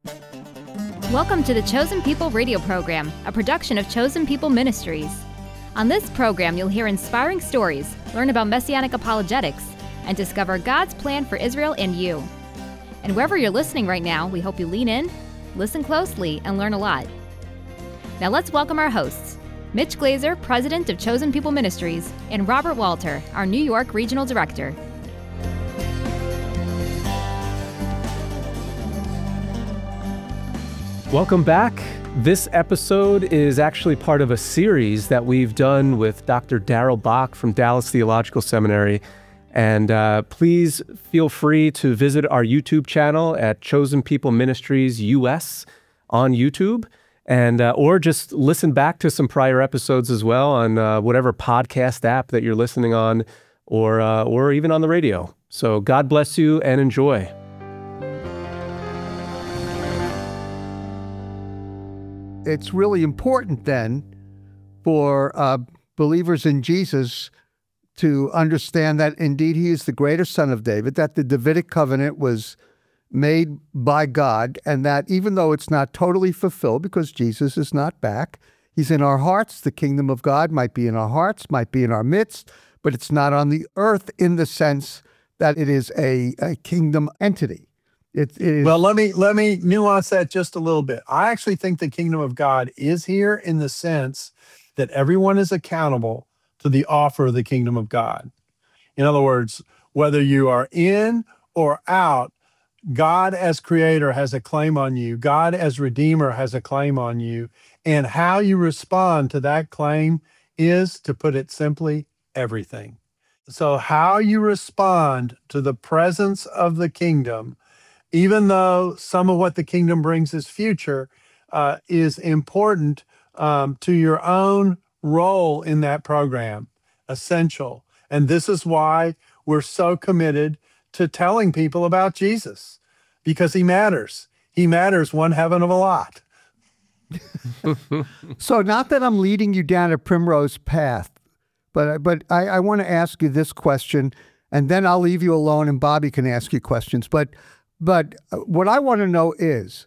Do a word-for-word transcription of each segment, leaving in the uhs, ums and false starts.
Welcome to the Chosen People radio program, a production of Chosen People Ministries. On this program, you'll hear inspiring stories, learn about messianic apologetics, and discover God's plan for Israel and you. And wherever you're listening right now, we hope you lean in, listen closely, and learn a lot. Now let's welcome our hosts, Mitch Glazer, President of Chosen People Ministries, and Robert Walter, our New York Regional Director. Welcome back. This episode is actually part of a series that we've done with Doctor Darrell Bock from Dallas Theological Seminary. And uh, please feel free to visit our YouTube channel at Chosen People Ministries U S on YouTube, and uh, or just listen back to some prior episodes as well on uh, whatever podcast app that you're listening on, or uh, or even on the radio. So God bless you and enjoy. It's really important then for uh, believers in Jesus to understand that indeed he is the greater son of David, that the Davidic covenant was made by God, and that even though it's not totally fulfilled because Jesus is not back, he's in our hearts. The kingdom of God might be in our hearts, might be in our midst, but it's not on the earth in the sense that it is a, a kingdom entity. It, it is, well, let me let me nuance that just a little bit. I actually think the kingdom of God is here in the sense that everyone is accountable to the offer of the kingdom of God. In other words, whether you are in or out, God as creator has a claim on you. God as redeemer has a claim on you. And how you respond to that claim is, to put it simply, everything. So how you respond to the presence of the kingdom, even though some of what the kingdom brings is future, uh, is important um, to your own role in that program, essential. And this is why we're so committed to telling people about Jesus, because he matters. He matters one heaven of a lot. So not that I'm leading you down a primrose path, but, but I, I want to ask you this question, and then I'll leave you alone and Bobby can ask you questions. But But what I want to know is,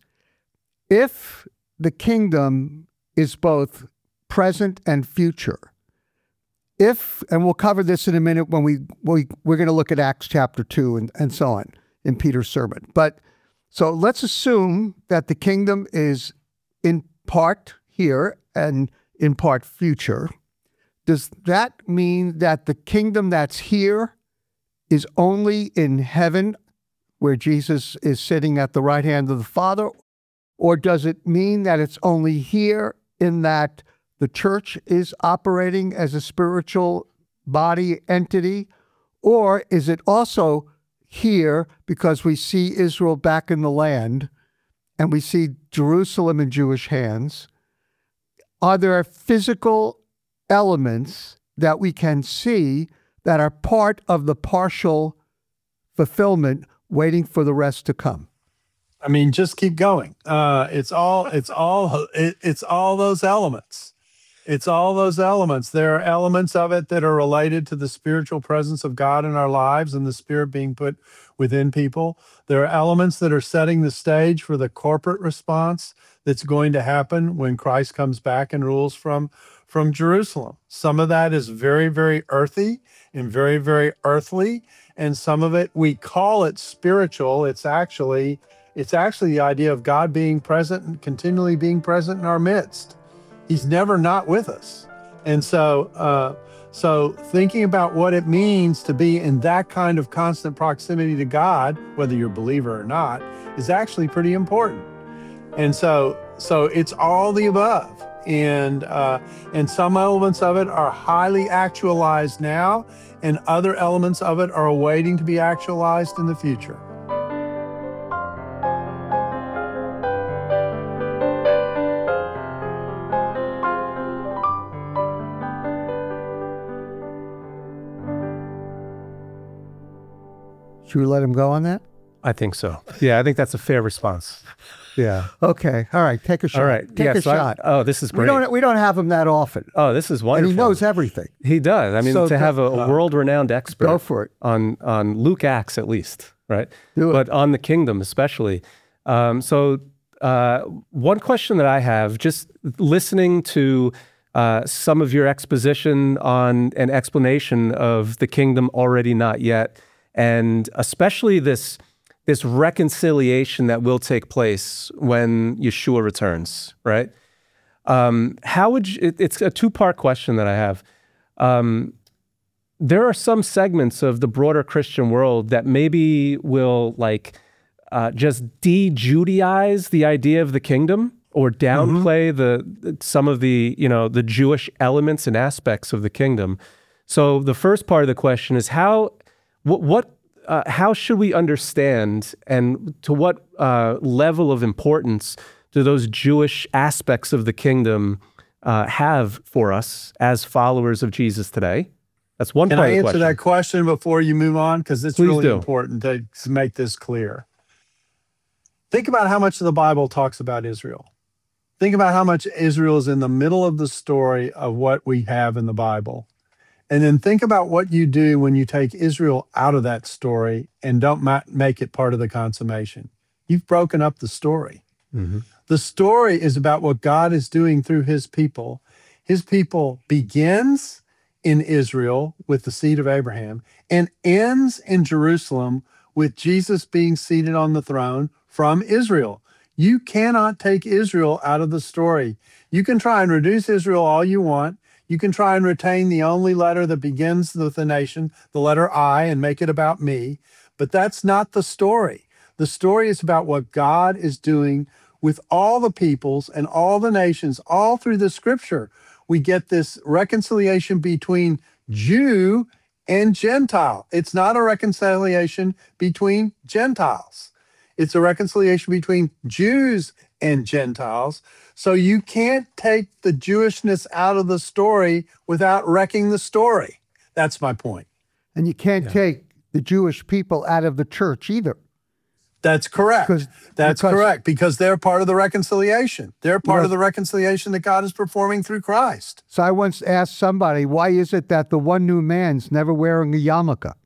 if the kingdom is both present and future, if, and we'll cover this in a minute when we, we we're going to look at Acts chapter two and, and so on in Peter's sermon. But so let's assume that the kingdom is in part here and in part future. Does that mean that the kingdom that's here is only in heaven, where Jesus is sitting at the right hand of the Father? Or does it mean that it's only here in that the church is operating as a spiritual body entity? Or is it also here because we see Israel back in the land and we see Jerusalem in Jewish hands? Are there physical elements that we can see that are part of the partial fulfillment, waiting for the rest to come? I mean, just keep going. Uh, it's all, it's all, it, it's all those elements. It's all those elements. There are elements of it that are related to the spiritual presence of God in our lives and the Spirit being put within people. There are elements that are setting the stage for the corporate response that's going to happen when Christ comes back and rules from, from Jerusalem. Some of that is very, very earthy and very, very earthly. And some of it, we call it spiritual. It's actually, it's actually the idea of God being present and continually being present in our midst. He's never not with us. And so, uh, so thinking about what it means to be in that kind of constant proximity to God, whether you're a believer or not, is actually pretty important. And so, so it's all the above. And uh, and some elements of it are highly actualized now, and other elements of it are awaiting to be actualized in the future. Should we let him go on that? I think so. Yeah, I think that's a fair response. Yeah. Okay. All right. Take a shot. All right. Take yeah, a so I- shot. oh, this is great. We don't. We don't have him that often, oh, this is and wonderful. he knows everything. He does. I mean, So to have a, a world-renowned expert Go for it. on on Luke Acts at least, right? Do it. But on the kingdom especially. Um, so uh, one question that I have, just listening to uh, some of your exposition on an explanation of the kingdom already not yet, and especially this this reconciliation that will take place when Yeshua returns, right? Um, how would you, it, it's a two-part question that I have. Um, there are some segments of the broader Christian world that maybe will like uh, just de-Judaize the idea of the kingdom or downplay mm-hmm. the some of the, you know, the Jewish elements and aspects of the kingdom. So the first part of the question is how, what, what uh, how should we understand, and to what uh, level of importance do those Jewish aspects of the kingdom uh, have for us as followers of Jesus today? That's one Can part I of the answer question. that question before you move on? Because it's Please really do. important to make this clear. Think about how much of the Bible talks about Israel. Think about how much Israel is in the middle of the story of what we have in the Bible. And then think about what you do when you take Israel out of that story and don't ma- make it part of the consummation. You've broken up the story. Mm-hmm. The story is about what God is doing through his people. His people begins in Israel with the seed of Abraham and ends in Jerusalem with Jesus being seated on the throne from Israel. You cannot take Israel out of the story. You can try and reduce Israel all you want. You can try and retain the only letter that begins with the nation, the letter I, and make it about me. But that's not the story. The story is about what God is doing with all the peoples and all the nations, all through the scripture. We get this reconciliation between Jew and Gentile. It's not a reconciliation between Gentiles. It's a reconciliation between Jews and Gentiles. So you can't take the Jewishness out of the story without wrecking the story. That's my point. And you can't Yeah. take the Jewish people out of the church either. That's correct. Because- That's because- correct, because they're part of the reconciliation. They're part Because- of the reconciliation that God is performing through Christ. So I once asked somebody, why is it that the one new man's never wearing a yarmulke?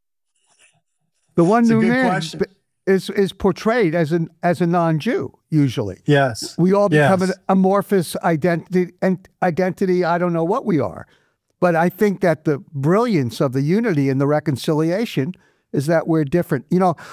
The one It's a new good man question. is is portrayed as an as a non-Jew usually. Yes. We all become Yes. an amorphous identity and identity. I don't know what we are, but I think that the brilliance of the unity and the reconciliation is that we're different. You know,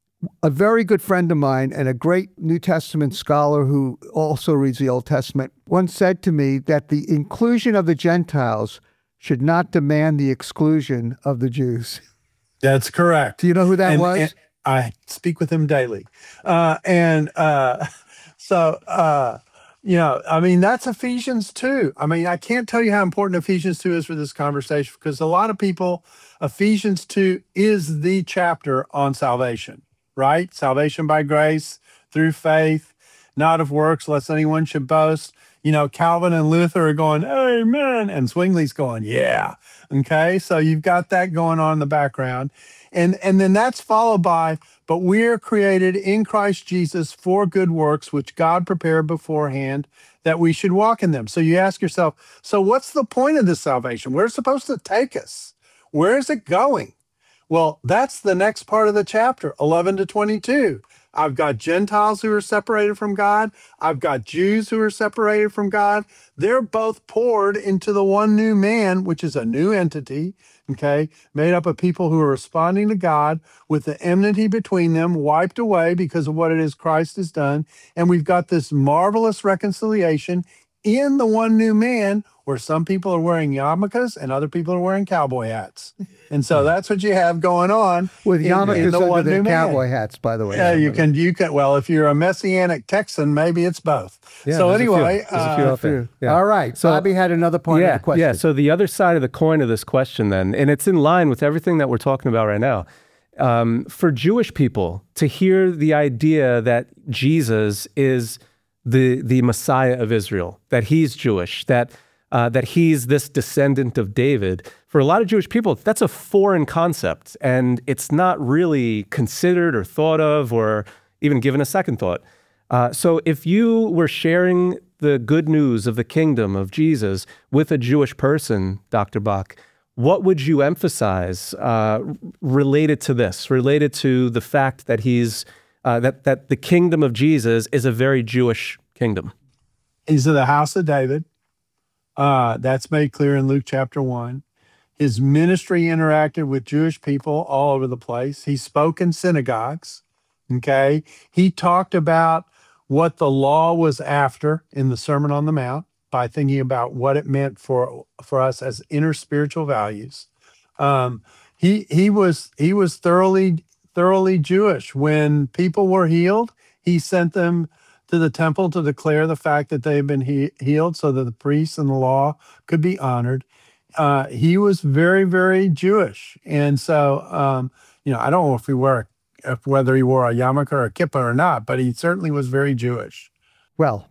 a very good friend of mine and a great New Testament scholar who also reads the Old Testament once said to me that the inclusion of the Gentiles should not demand the exclusion of the Jews. That's correct. Do you know who that And- was? and I speak with him daily. Uh, and uh, so, uh, you know, I mean, that's Ephesians two. I mean, I can't tell you how important Ephesians two is for this conversation, because a lot of people, Ephesians two is the chapter on salvation, right? Salvation by grace through faith, not of works, lest anyone should boast. You know, Calvin and Luther are going, amen. And Zwingli's going, yeah. Okay. So you've got that going on in the background. And, and then that's followed by, but we're created in Christ Jesus for good works, which God prepared beforehand that we should walk in them. So you ask yourself, so what's the point of this salvation? Where's it supposed to take us? Where is it going? Well, that's the next part of the chapter, eleven to twenty-two. I've got Gentiles who are separated from God. I've got Jews who are separated from God. They're both poured into the one new man, which is a new entity, okay, made up of people who are responding to God with the enmity between them wiped away because of what it is Christ has done. And we've got this marvelous reconciliation in the one new man, where some people are wearing yarmulkes and other people are wearing cowboy hats. And so that's what you have going on With in- in yarmulkes the under one their new man. cowboy hats, by the way. Yeah, you can, you can, well, if you're a Messianic Texan, maybe it's both. Yeah, so there's a few. anyway, There's a few uh, out there. Yeah. All right. So- Bobby had another part yeah, of the question. Yeah, so the other side of the coin of this question then, and it's in line with everything that we're talking about right now. Um, for Jewish people to hear the idea that Jesus is the the Messiah of Israel, that he's Jewish, that uh, that he's this descendant of David, for a lot of Jewish people, that's a foreign concept, and it's not really considered or thought of or even given a second thought. Uh, so if you were sharing the good news of the kingdom of Jesus with a Jewish person, Doctor Bach, what would you emphasize uh, related to this, related to the fact that he's uh, that, that the kingdom of Jesus is a very Jewish kingdom. He's of the house of David. Uh, that's made clear in Luke chapter one. His ministry interacted with Jewish people all over the place. He spoke in synagogues, okay? He talked about what the law was after in the Sermon on the Mount by thinking about what it meant for, for us as inner spiritual values. Um, he he was he was thoroughly thoroughly Jewish. When people were healed, he sent them to the temple to declare the fact that they had been he- healed so that the priests and the law could be honored. Uh, he was very, very Jewish. And so, um, you know, I don't know if he wore, if whether he wore a yarmulke or a kippah or not, but he certainly was very Jewish. Well,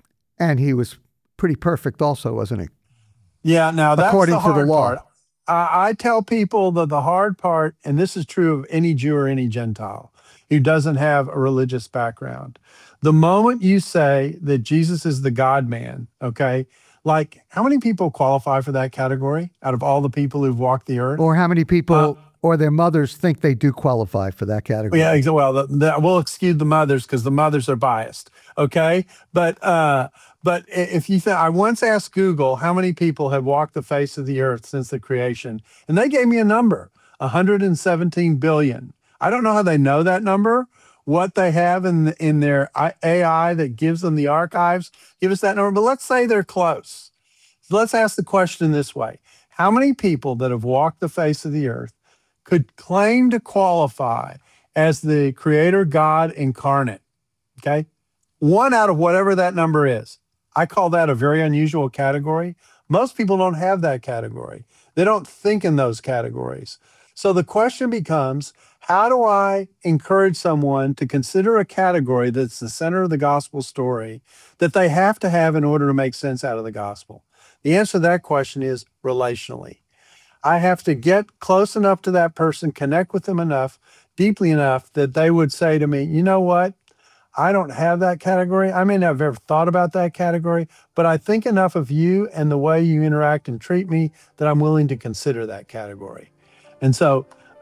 and he was pretty perfect also, wasn't he? Yeah, now that's According the to the hard law. part. I, I tell people that the hard part, and this is true of any Jew or any Gentile who doesn't have a religious background, the moment you say that Jesus is the God-man, okay, like how many people qualify for that category out of all the people who've walked the earth? Or how many people Uh, or their mothers think they do qualify for that category? Yeah, ex- well, the, the, we'll excuse the mothers because the mothers are biased, okay? But uh, but i- if you think, I once asked Google how many people have walked the face of the earth since the creation, and they gave me a number, one hundred seventeen billion. I don't know how they know that number, what they have in the, in their I- A I that gives them the archives, give us that number, but let's say they're close. So let's ask the question this way. How many people that have walked the face of the earth could claim to qualify as the creator God incarnate, okay? One out of whatever that number is. I call that a very unusual category. Most people don't have that category. They don't think in those categories. So the question becomes, how do I encourage someone to consider a category that's the center of the gospel story that they have to have in order to make sense out of the gospel? The answer to that question is relationally. I have to get close enough to that person, connect with them enough, deeply enough that they would say to me, you know what? I don't have that category. I may not have ever thought about that category, but I think enough of you and the way you interact and treat me that I'm willing to consider that category. And so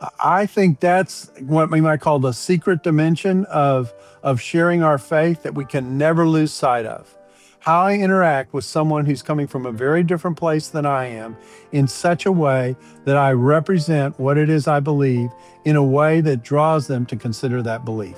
I think that's what we might call the secret dimension of, of sharing our faith that we can never lose sight of. How I interact with someone who's coming from a very different place than I am in such a way that I represent what it is I believe in a way that draws them to consider that belief.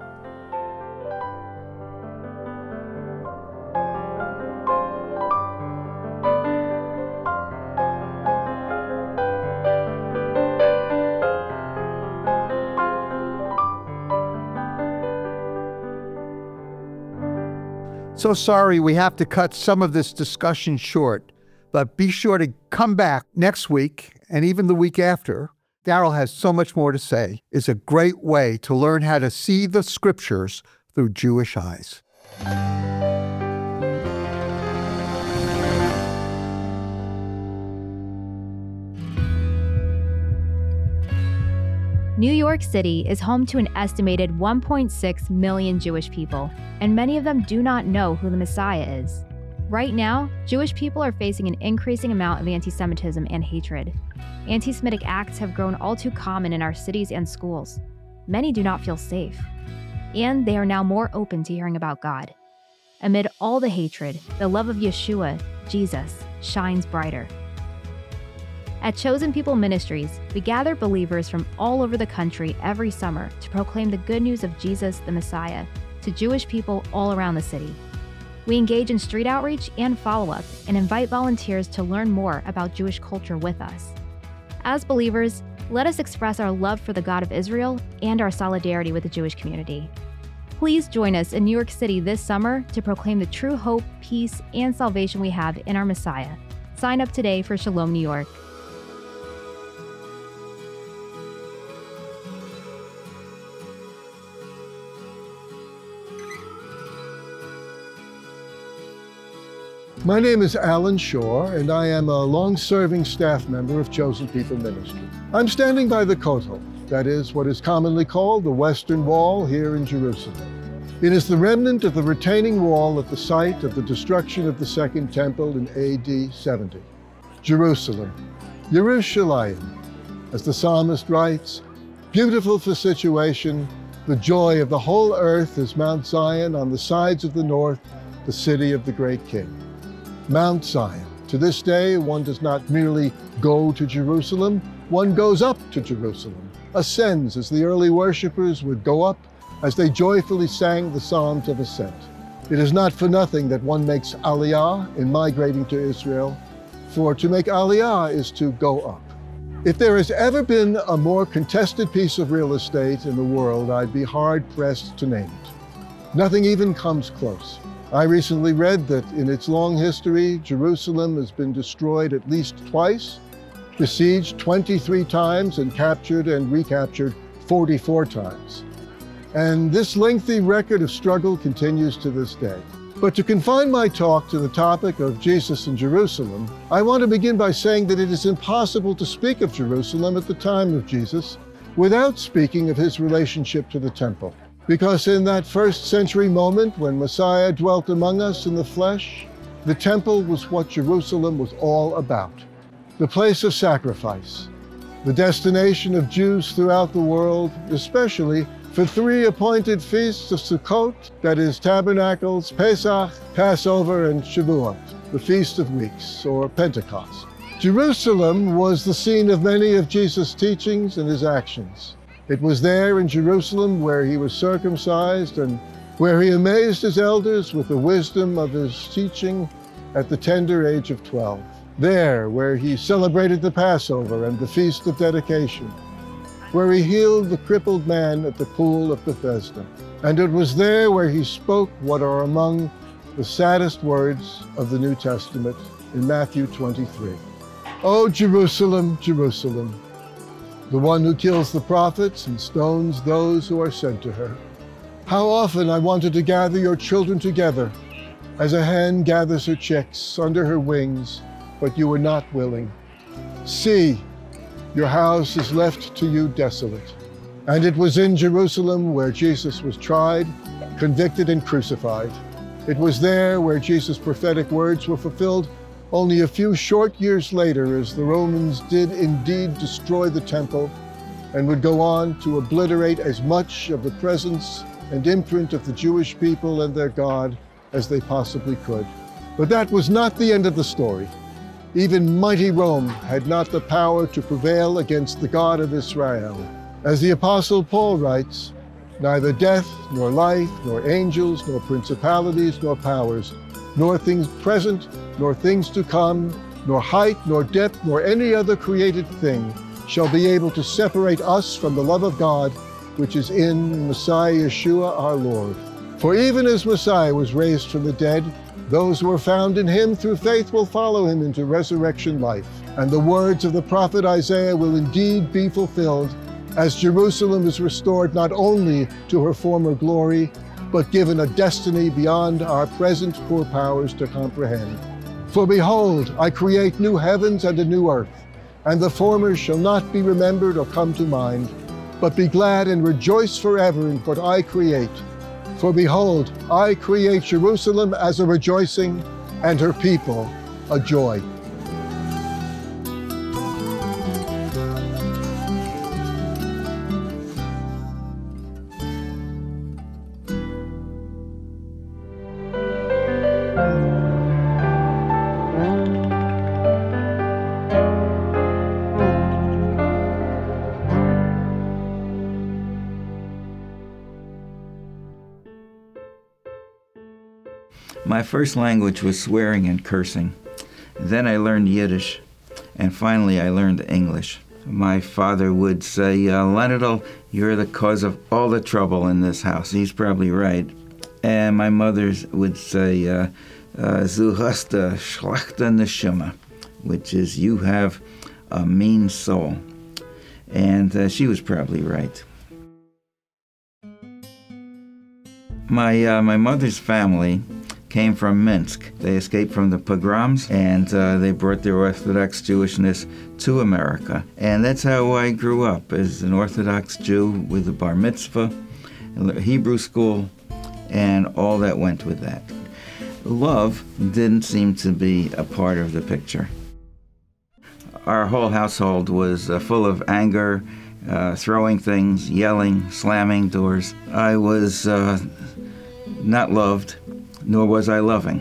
So sorry we have to cut some of this discussion short, but be sure to come back next week and even the week after. Darrell has so much more to say. It's a great way to learn how to see the scriptures through Jewish eyes. New York City is home to an estimated one point six million Jewish people, and many of them do not know who the Messiah is. Right now, Jewish people are facing an increasing amount of anti-Semitism and hatred. Anti-Semitic acts have grown all too common in our cities and schools. Many do not feel safe, and they are now more open to hearing about God. Amid all the hatred, the love of Yeshua, Jesus, shines brighter. At Chosen People Ministries, we gather believers from all over the country every summer to proclaim the good news of Jesus, the Messiah, to Jewish people all around the city. We engage in street outreach and follow-up and invite volunteers to learn more about Jewish culture with us. As believers, let us express our love for the God of Israel and our solidarity with the Jewish community. Please join us in New York City this summer to proclaim the true hope, peace, and salvation we have in our Messiah. Sign up today for Shalom New York. My name is Alan Shaw, and I am a long-serving staff member of Chosen People Ministry. I'm standing by the Kotel, that is what is commonly called the Western Wall here in Jerusalem. It is the remnant of the retaining wall at the site of the destruction of the Second Temple in A D seventy. Jerusalem, Yerushalayim, as the psalmist writes, beautiful for situation, The joy of the whole earth is Mount Zion, on the sides of the north, the city of the great King. Mount Zion. To this day, one does not merely go to Jerusalem, one goes up to Jerusalem, ascends as the early worshipers would go up as they joyfully sang the Psalms of Ascent. It is not for nothing that one makes Aliyah in migrating to Israel, for to make Aliyah is to go up. If there has ever been a more contested piece of real estate in the world, I'd be hard-pressed to name it. Nothing even comes close. I recently read that in its long history, Jerusalem has been destroyed at least twice, besieged twenty-three times, and captured and recaptured forty-four times. And this lengthy record of struggle continues to this day. But to confine my talk to the topic of Jesus in Jerusalem, I want to begin by saying that it is impossible to speak of Jerusalem at the time of Jesus without speaking of his relationship to the temple. Because in that first century moment when Messiah dwelt among us in the flesh, the temple was what Jerusalem was all about. The place of sacrifice, the destination of Jews throughout the world, especially for three appointed feasts of Sukkot, that is Tabernacles, Pesach, Passover, and Shavuot, the Feast of Weeks, or Pentecost. Jerusalem was the scene of many of Jesus' teachings and his actions. It was there in Jerusalem where he was circumcised and where he amazed his elders with the wisdom of his teaching at the tender age of twelve. There where he celebrated the Passover and the Feast of Dedication, where he healed the crippled man at the pool of Bethesda. And it was there where he spoke what are among the saddest words of the New Testament in Matthew twenty-three. "O Jerusalem, Jerusalem, the one who kills the prophets and stones those who are sent to her. How often I wanted to gather your children together, as a hen gathers her chicks under her wings, but you were not willing. See, your house is left to you desolate." And it was in Jerusalem where Jesus was tried, convicted, and crucified. It was there where Jesus' prophetic words were fulfilled only a few short years later, as the Romans did indeed destroy the temple and would go on to obliterate as much of the presence and imprint of the Jewish people and their God as they possibly could. But that was not the end of the story. Even mighty Rome had not the power to prevail against the God of Israel. As the Apostle Paul writes, "Neither death, nor life, nor angels, nor principalities, nor powers, nor things present, nor things to come, nor height, nor depth, nor any other created thing shall be able to separate us from the love of God, which is in Messiah Yeshua our Lord. For even as Messiah was raised from the dead, those who are found in him through faith will follow him into resurrection life. And the words of the prophet Isaiah will indeed be fulfilled, as Jerusalem is restored not only to her former glory, but given a destiny beyond our present poor powers to comprehend. For behold, I create new heavens and a new earth, and the former shall not be remembered or come to mind, but be glad and rejoice forever in what I create. For behold, I create Jerusalem as a rejoicing, and her people a joy." My first language was swearing and cursing. Then I learned Yiddish, and finally I learned English. My father would say, uh, "Leonard, you're the cause of all the trouble in this house." He's probably right. And my mother would say, uh, uh, "Du hast a schlechte Neshama," which is, "You have a mean soul." And uh, she was probably right. My uh, my mother's family came from Minsk. They escaped from the pogroms, and uh, they brought their Orthodox Jewishness to America. And that's how I grew up, as an Orthodox Jew with a bar mitzvah, a Hebrew school, and all that went with that. Love didn't seem to be a part of the picture. Our whole household was uh, full of anger, uh, throwing things, yelling, slamming doors. I was uh, not loved, nor was I loving.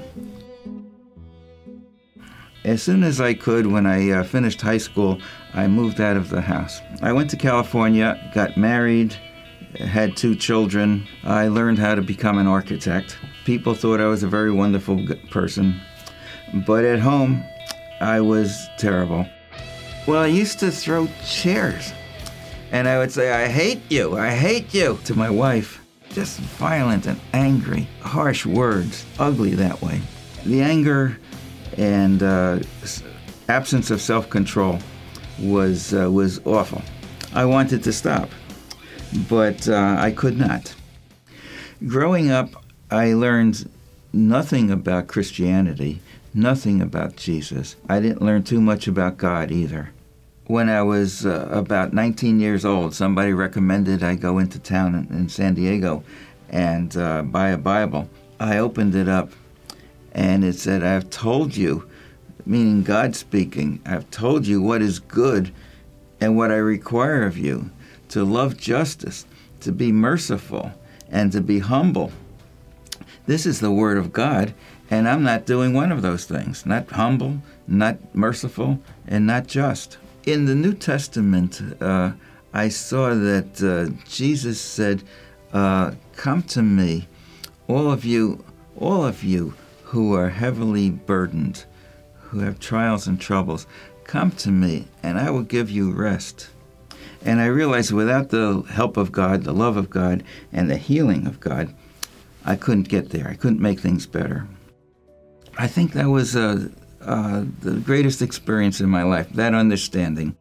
As soon as I could, when I uh, finished high school, I moved out of the house. I went to California, got married, had two children. I learned how to become an architect. People thought I was a very wonderful person, but at home, I was terrible. Well, I used to throw chairs, and I would say, "I hate you, I hate you," to my wife. Just violent and angry, harsh words, ugly that way. The anger and uh, absence of self-control was uh, was awful. I wanted to stop, but uh, I could not. Growing up, I learned nothing about Christianity, nothing about Jesus. I didn't learn too much about God either. When I was uh, about nineteen years old, somebody recommended I go into town in, in San Diego and uh, buy a Bible. I opened it up, and it said, "I've told you," meaning God speaking, "I've told you what is good and what I require of you, to love justice, to be merciful, and to be humble." This is the word of God, and I'm not doing one of those things. Not humble, not merciful, and not just. In the New Testament, uh, I saw that uh, Jesus said, uh, "Come to me, all of you, all of you who are heavily burdened, who have trials and troubles, come to me, and I will give you rest." And I realized without the help of God, the love of God, and the healing of God, I couldn't get there. I couldn't make things better. I think that was uh, uh, the greatest experience in my life, that understanding.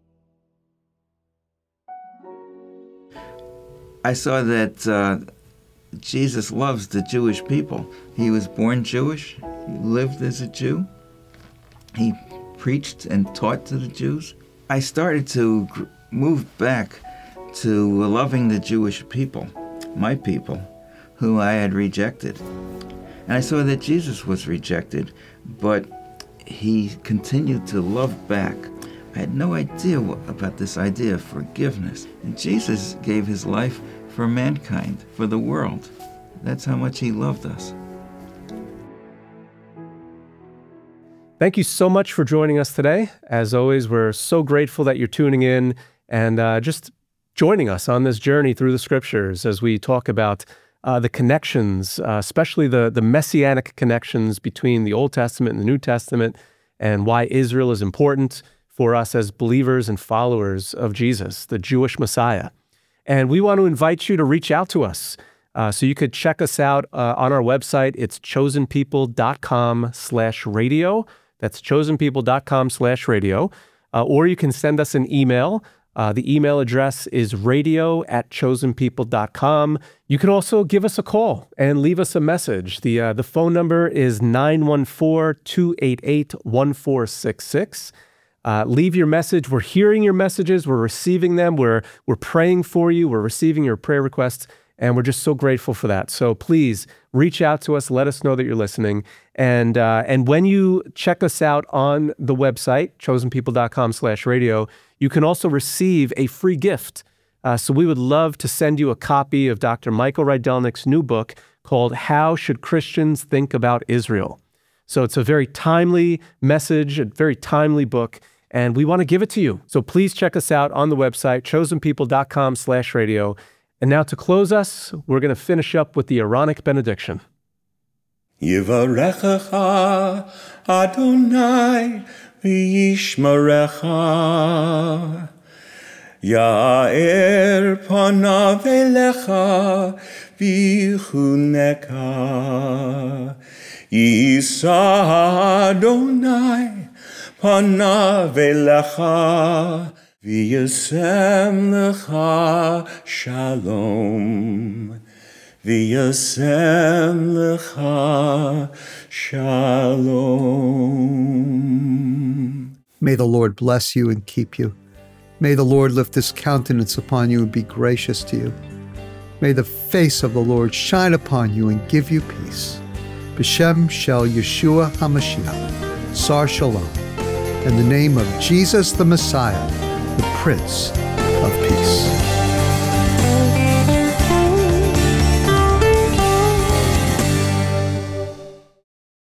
I saw that uh, Jesus loves the Jewish people. He was born Jewish. He lived as a Jew. He preached and taught to the Jews. I started to move back to loving the Jewish people, my people, who I had rejected. And I saw that Jesus was rejected, but he continued to love back. I had no idea about this idea of forgiveness. And Jesus gave his life for mankind, for the world. That's how much he loved us. Thank you so much for joining us today. As always, we're so grateful that you're tuning in and uh, just joining us on this journey through the scriptures as we talk about uh, the connections, uh, especially the, the messianic connections between the Old Testament and the New Testament, and why Israel is important for us as believers and followers of Jesus, the Jewish Messiah. And we want to invite you to reach out to us. Uh, so you could check us out uh, on our website. It's chosenpeople.com slash radio. That's chosenpeople.com slash radio. Uh, or you can send us an email. Uh, the email address is radio at chosenpeople dot com. You can also give us a call and leave us a message. The uh, the phone number is nine one four, two eight eight, one four six six. Uh, leave your message. We're hearing your messages. We're receiving them. We're we're praying for you. We're receiving your prayer requests. And we're just so grateful for that. So please reach out to us. Let us know that you're listening. And uh, and when you check us out on the website, chosenpeople.com slash radio, you can also receive a free gift. Uh, so we would love to send you a copy of Doctor Michael Rydelnik's new book called How Should Christians Think About Israel? So it's a very timely message, a very timely book, and we want to give it to you. So please check us out on the website, chosenpeople.com slash radio. And now to close us, we're going to finish up with the Aaronic benediction. Yivarechecha Adonai v'yishmerecha, Ya'er panav elecha v'chuneka, Yisa Adonai panav elecha v'yasem lecha shalom. V'yasem lecha shalom. May the Lord bless you and keep you. May the Lord lift his countenance upon you and be gracious to you. May the face of the Lord shine upon you and give you peace. B'Shem Shel Yeshua HaMashiach, Sar Shalom. In the name of Jesus the Messiah, the Prince of peace.